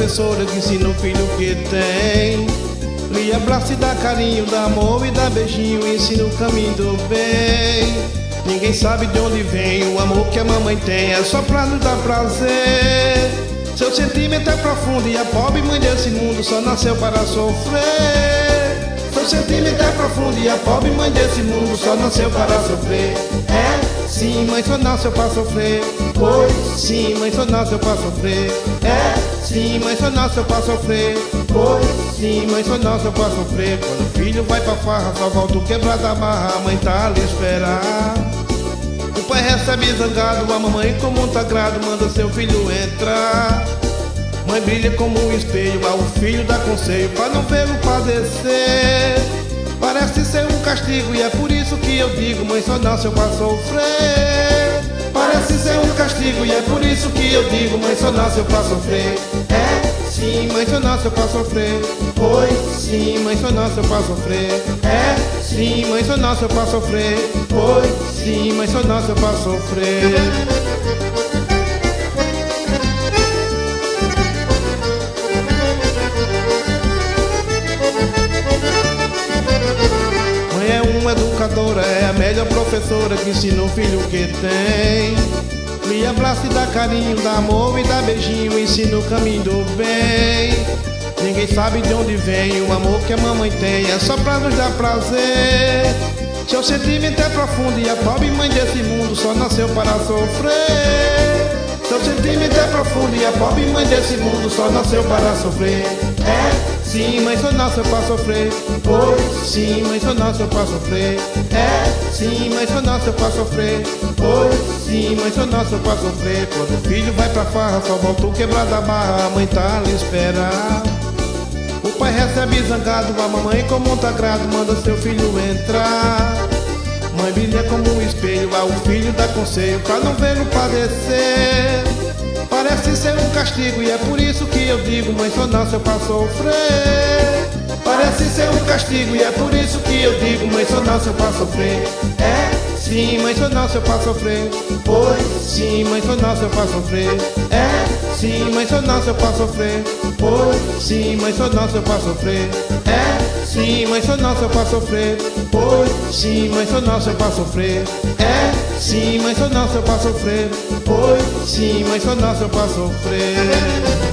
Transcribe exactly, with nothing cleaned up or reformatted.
professora que ensina o filho que tem. Lhe abraça e dá carinho, dá amor e dá beijinho, ensina o caminho do bem. Ninguém sabe de onde vem o amor que a mamãe tem, é só pra nos dar prazer. Seu sentimento é profundo e a pobre mãe desse mundo só nasceu para sofrer. Seu sentimento é profundo e a pobre mãe desse mundo só nasceu para sofrer. É, sim, mãe só nasceu para sofrer. Pois, sim, mãe só nasceu para sofrer. É, sim, mãe só nasceu para sofrer. Pois, sim, mãe só nasceu para sofrer. Quando o filho vai pra farra, só volta o quebrado da barra, a mãe tá ali a esperar. O pai recebe zangado, a mamãe com muito agrado manda seu filho entrar. Mãe brilha como um espelho, ao filho dá conselho pra não vê-lo padecer. Parece ser um castigo e é por isso que eu digo, mãe só nasceu pra sofrer. Parece ser um castigo e é por isso que eu digo, mãe só nasceu pra sofrer. É, sim, mãe só nasceu pra sofrer. Pois, sim, mãe só nasceu pra sofrer. É, sim, mãe só nasceu pra sofrer. Pois, sim, mãe só nasceu pra sofrer. Educadora é a melhor professora que ensina o filho que tem. Lhe abraça e dá carinho, dá amor e dá beijinho, ensina o caminho do bem. Ninguém sabe de onde vem o amor que a mamãe tem, é só pra nos dar prazer. Seu sentimento é profundo e a pobre mãe desse mundo só nasceu para sofrer. Seu sentimento é profundo e a pobre mãe desse mundo só nasceu para sofrer. É, sim, mãe só nasceu pra sofrer. Pois, sim, mãe só nasceu pra sofrer. É, sim, mãe só nasceu pra sofrer. Pois, sim, mãe só nasceu pra sofrer. Quando o filho vai pra farra, só volta o quebrado da barra, a mãe tá ali a esperar. O pai recebe zangado, a mamãe com muito agrado manda seu filho entrar. Mãe brilha como um espelho, ao filho dá conselho pra não vê-lo padecer. Parece ser um castigo e é por isso que eu digo, mãe só nasceu pra sofrer. Parece ser um castigo e é por isso que eu digo, mãe só nasceu pra sofrer. É, sim, mãe só nasceu pra sofrer. Pois, sim, mãe só nasceu pra sofrer. É, sim, mãe só nasceu pra sofrer. Pois, sim, mãe só nasceu pra sofrer. É, sim, mãe só nasceu pra sofrer. Pois, sim, mãe só nasceu pra sofrer. É, sim, mãe só nasceu pra sofrer. Pois, sim, mãe só nasceu pra sofrer.